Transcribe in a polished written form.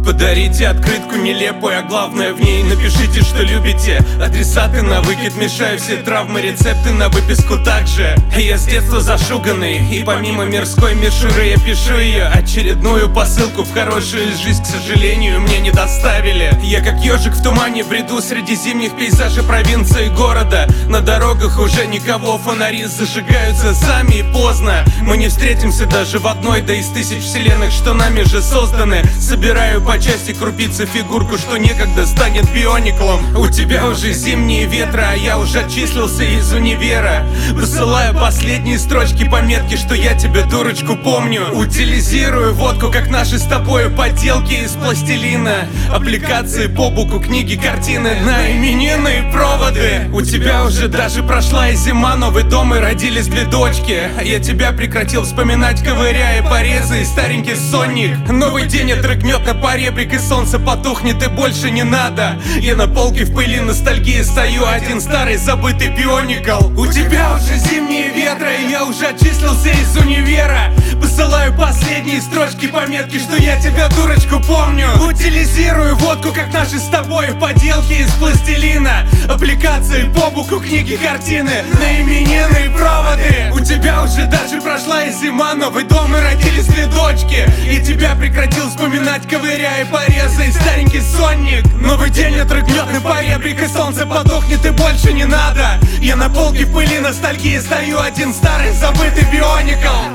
Подарите открытку нелепую, а главное в ней напишите, что любите. Адресаты на выкид, мешаю все травмы, рецепты на выписку также. Я с детства зашуганный, и помимо мирской мишуры я пишу ее. Очередную посылку в хорошую жизнь, к сожалению, мне не доставили. Я как ежик в тумане бреду среди зимних пейзажей провинции города. На дорогах уже никого, фонари зажигаются сами и поздно. Мы не встретимся даже в одной, да из тысяч вселенных, что нами же созданы. Собираю по части крупицы фигурку, что некогда станет биониклом. У тебя уже зимние ветры, а я уже отчислился из универа. Посылаю последние строчки пометки, что я тебя, дурочку, помню. Утилизирую водку, как наши с тобою поделки из пластилина. Аппликации по буку, книги, картины на именинные проводы. У тебя уже даже прошла и зима, новый дом и родились две дочки. А я тебя прекратил вспоминать, ковыряя порезы и старенький сонник. Новый день отрыгнет на поребрик, и солнце потухнет, и больше не надо. Я на полке в пыли ностальгии стою, один старый забытый бионикл. У тебя уже зимние ветры, и я уже отчислился из универа. Посылаю последние строчки пометки, что я тебя, дурочку, помню. Утилизирую водку, как наши с тобой поделки из пластилина. Аппликации по буку, книги, картины на именинные проводы. У тебя уже даже прошла и зима, новый дом и родились две дочки. И тебя прекратил вспоминать, ковыряя порезы и старенький сонник. Новый день отрыгнет на поребрик, и солнце потухнет, и больше не надо. Я на полке в пыли ностальгии стою, один старый забытый бионикл.